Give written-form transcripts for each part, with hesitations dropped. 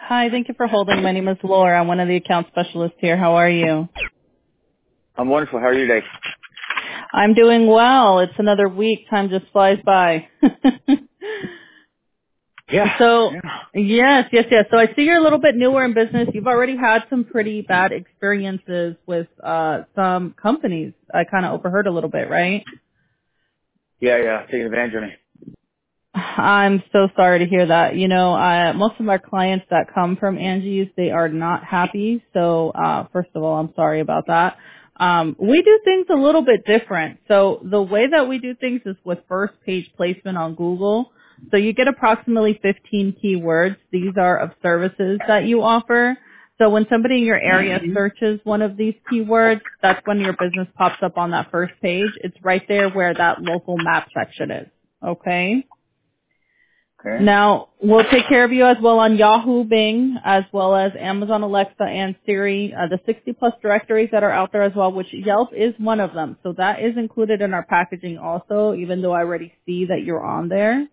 Hi, thank you for holding. My name is Laura. I'm one of the account specialists here. How are you? I'm wonderful. How are you today? I'm doing well. It's another week. Time just flies by. Yeah. So, Yeah. yes. So I see you're a little bit newer in business. You've already had some pretty bad experiences with some companies. I kind of overheard a little bit, right? Yeah. Taking advantage of me. I'm so sorry to hear that. You know, most of our clients that come from Angie's, they are not happy. So, first of all, I'm sorry about that. We do things a little bit different. So the way that we do things is with first page placement on Google. So you get approximately 15 keywords. These are of services that you offer. So when somebody in your area searches one of these keywords, that's when your business pops up on that first page. It's right there where that local map section is. Okay? Okay. Now, we'll take care of you as well on Yahoo, Bing, as well as Amazon Alexa and Siri, the 60 plus directories that are out there as well, which Yelp is one of them. So that is included in our packaging also, even though I already see that you're on there.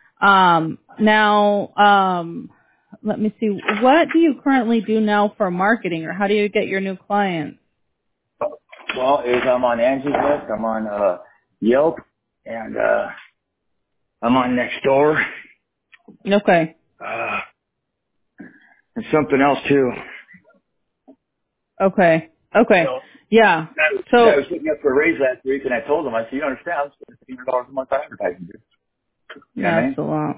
Let me see. What do you currently do now for marketing, or how do you get your new clients? Well, I'm on Angie's List. I'm on Yelp, and I'm on Nextdoor. Okay. And something else too. Okay. So Yeah. I So, was looking up for a raise last week, and I told them, I said, you understand, I'm spending $1,500 a month on advertising. Dude. You know what I that's mean? a lot.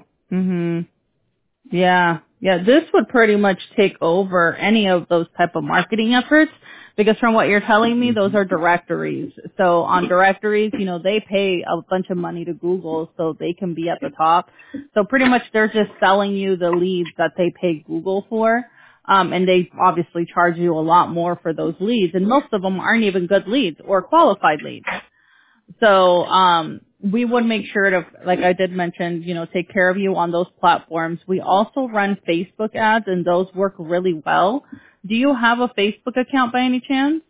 Yeah. This would pretty much take over any of those type of marketing efforts because from what you're telling me, those are directories. So on directories, you know, they pay a bunch of money to Google so they can be at the top. So pretty much they're just selling you the leads that they pay Google for. And they obviously charge you a lot more for those leads. And most of them aren't even good leads or qualified leads. So, we would make sure to, like I did mention, you know, take care of you on those platforms. We also run Facebook ads and those work really well. Do you have a Facebook account by any chance?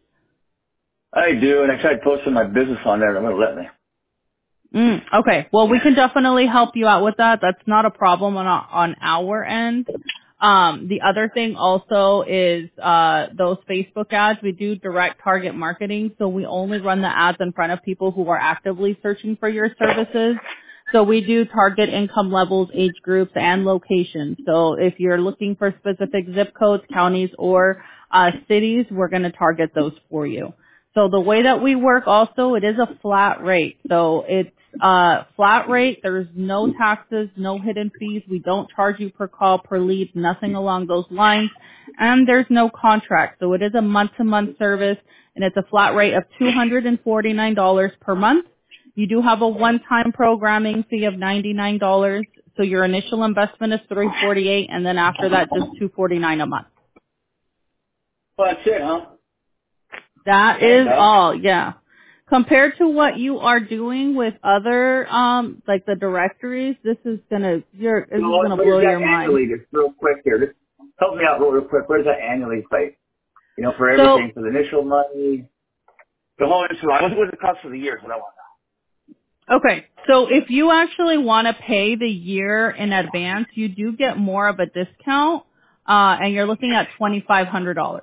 I do, and I tried posting my business on there, and it won't let me. Okay. Well, we can definitely help you out with that. That's not a problem on our end. The other thing also is those Facebook ads. We do direct target marketing, so we only run the ads in front of people who are actively searching for your services. So we do target income levels, age groups, and locations. So if you're looking for specific zip codes, counties, or cities, we're going to target those for you. So the way that we work also, it is a flat rate. So it's flat rate. There's no taxes, no hidden fees. We don't charge you per call, per lead, nothing along those lines. And there's no contract. So it is a month-to-month service, and it's a flat rate of $249 per month. You do have a one-time programming fee of $99. So your initial investment is $348, and then after that, just $249 a month. Well, that's it, huh? That That ain't is bad. all, yeah. Compared to what you are doing with other, like the directories, this is gonna So blow where's your that mind. annually? Just real quick here. Just help me out real quick. Where's that annually pay? You know, for So, everything, for the initial money, the whole initial. What was it cost for the year? Is what I want okay. So if you actually want to pay the year in advance, you do get more of a discount, and you're looking at $2,500.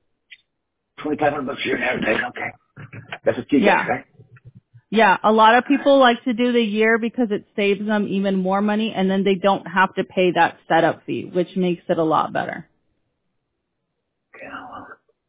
to know. $2,500 a year in advertising. Okay, that's what you get, Yeah. right? Yeah, a lot of people like to do the year because it saves them even more money, and then they don't have to pay that setup fee, which makes it a lot better. Yeah. Well,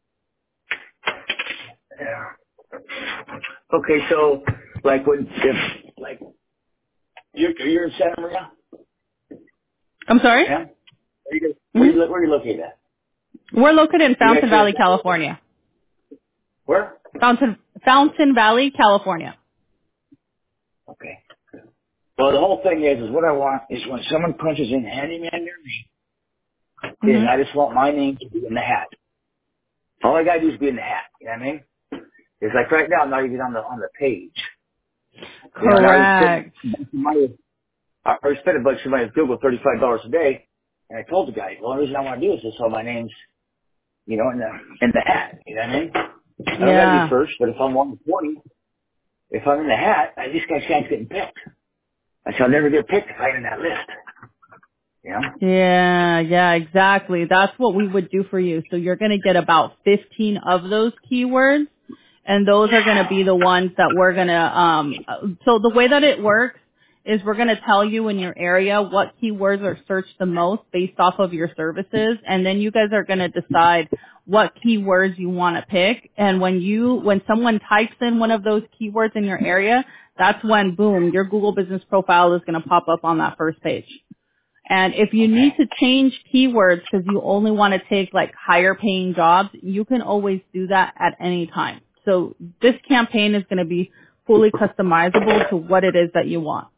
yeah. Okay, so like when if like you're in Santa Maria, I'm sorry? yeah? Hmm. Where are you located at? We're located in You Fountain guys here? Valley, California. Where? Fountain Valley, California. Okay. Well, the whole thing is what I want is when someone punches in handyman near me, is Mhm. I just want my name to be in the hat. All I gotta do is be in the hat. You know what I mean? It's like right now I'm not even on the page. You know, and I already spent Correct. money. I already spent a bunch of money with Google, $35 a day, and I told the guy, well, the reason I want to do this is so my name's, you know, in the hat. You know what I mean? I don't gotta be Yeah. first, but if I'm 120, if I'm in the hat, I just got a chance getting picked. I said I'll never get picked if I'm in that list. Yeah. Yeah, exactly. That's what we would do for you. So you're going to get about 15 of those keywords, and those are going to be the ones that we're going to, so the way that it works is we're going to tell you in your area what keywords are searched the most based off of your services, and then you guys are going to decide what keywords you want to pick. And when someone types in one of those keywords in your area, that's when, boom, your Google Business Profile is going to pop up on that first page. And if you need to change keywords because you only want to take like higher paying jobs, you can always do that at any time. So this campaign is going to be fully customizable to what it is that you want.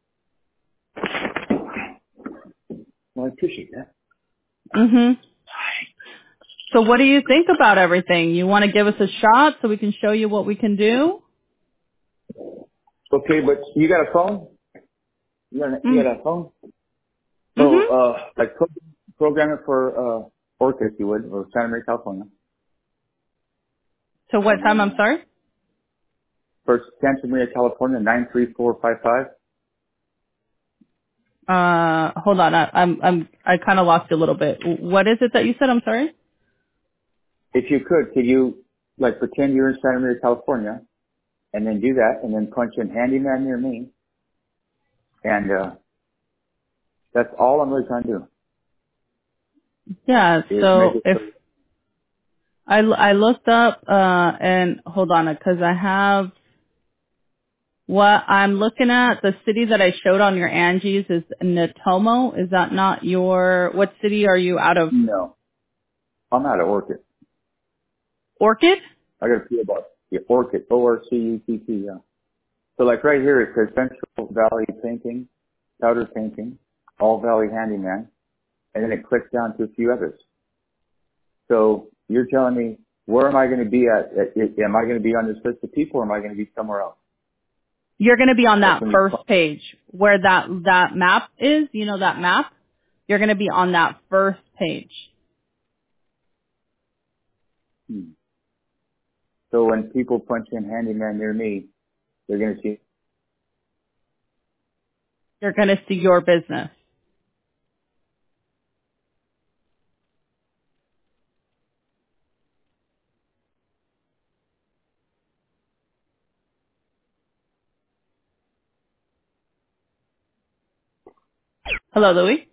Well, I appreciate that. Mhm. So what do you think about everything? You want to give us a shot so we can show you what we can do? Okay, but you got a phone? You got a phone? So, Mhm. like program it for Orchid, if you would, or Santa Maria, California. So what time? I'm sorry. For Santa Maria, California, 93455. Hold on. I kind of lost you a little bit. What is it that you said? I'm sorry. If you could you, like, pretend you're in Santa Maria, California, and then do that, and then punch in handyman near me, and that's all I'm really trying to do, Yeah. is make So it if so. I looked up and hold on because I have what I'm looking at. The city that I showed on your Angie's is Natomo. Is that not your? What city are you out of? No, I'm out of Orchid. Orchid? I got a feel about Orchid, ORCUTT, yeah. So like right here, it says Central Valley Painting, Powder Painting, All Valley Handyman, and then it clicks down to a few others. So you're telling me, where am I going to be at? Am I going to be on this list of people, or am I going to be somewhere else? You're going to be on That's that when you. first page where that map is. You know that map. You're going to be on that first page. Hmm. So when people punch in handyman near me, they're going to see. You're going to see your business. Hello, Louis.